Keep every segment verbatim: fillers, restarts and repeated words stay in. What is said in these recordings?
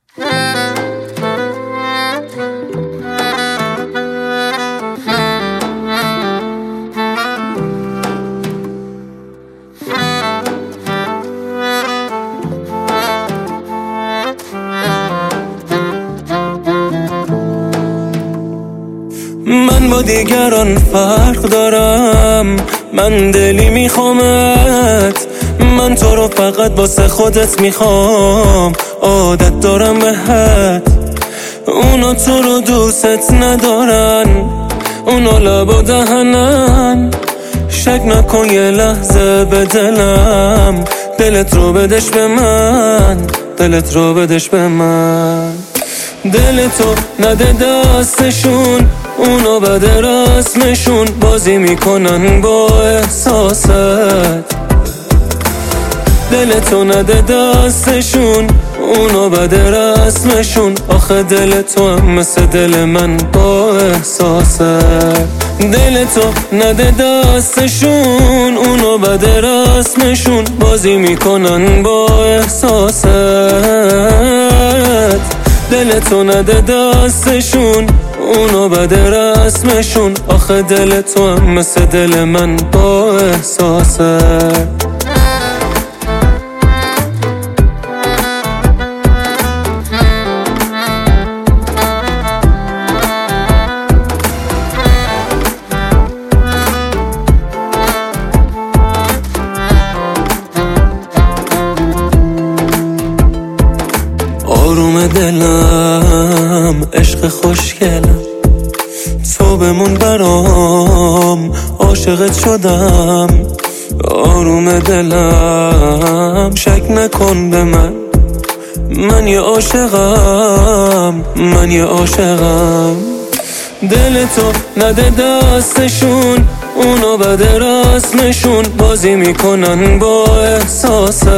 من با دیگران فرق دارم، من دلی میخوامت، من تو رو فقط واسه خودت میخوام، عادت دارم بهت. اونا تو رو دوست ندارن، اونا لب و دهنن، شک نکن یه لحظه به دلم، دلت رو بدش به من، دلت رو بدش به من. دلتو نده دستشون، اونا بده رسمشون، بازی میکنن با احساست. دلتو نده دستشون، اونا بده رسمشون، آخه دل تو هم مثل دل من با احساست. دلتو نده دستشون، اونا بده رسمشون، بازی میکنن با احساست. دلتو نده دستشون، اونا بده رسمشون، آخه دل تو هم مثل دل من با احساسه. آروم دلم، عشق خوشگلم، تو بمون برام، عاشقت شدم. آروم دلم، شک نکن به من، من یه عاشقم، من یه عاشقم. دلتو نده دستشون، اونا بده رسمشون، بازی میکنن با احساست.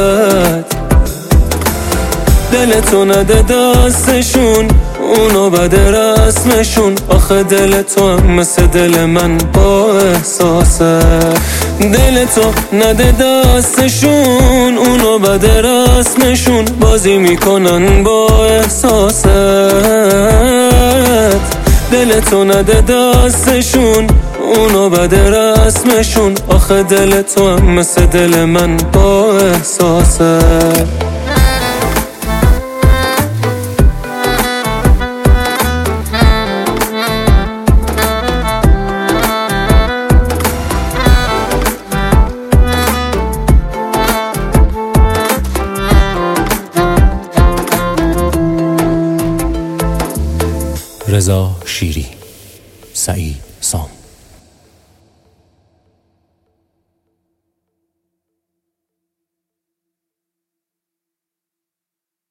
دلتو نده دستشون، اونا بده رسمشون، آخه دل تو هم مثل دل من با احساسه. دلتو نده دستشون، اونا بده رسمشون، بازی میکنن با احساست. دلتو نده دستشون، اونا بده رسمشون، آخه دل تو هم مثل دل من با احساسه. رضا شیری، سعید سام.